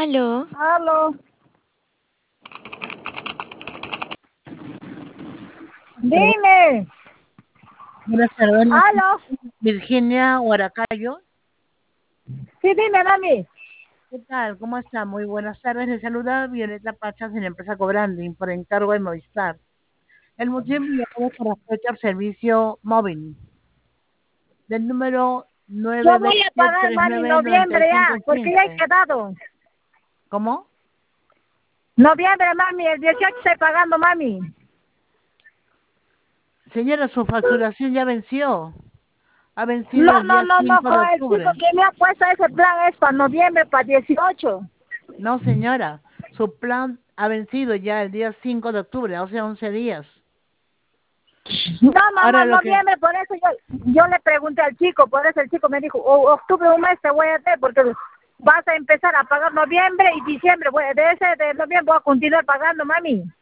Aló. Aló. Dime. Buenas tardes, Aló. Virginia Huaracayo. Sí, dime, mami. ¿Qué tal? ¿Cómo está? Muy buenas tardes. Le saluda Violeta Pachas de la empresa Cobranding por encargo de Movistar. El motivo de mi llamada es con respecto al servicio móvil del número Yo voy a pagar, mami, noviembre ya, porque ya he 920-399515. quedado. ¿Cómo? Noviembre, mami, el 18 estoy pagando, mami. Señora, su facturación ya venció. Ha vencido el día No, 5 de con el chico octubre. que me ha puesto ese plan es para noviembre, para 18. No, señora. Su plan ha vencido ya el día 5 de octubre, o sea, 11 días. No, Ahora lo que noviembre, por eso yo le pregunté al chico, por eso el chico me dijo, octubre un mes te voy a hacer, porque vas a empezar a pagar noviembre y diciembre, de noviembre voy a continuar pagando, mami.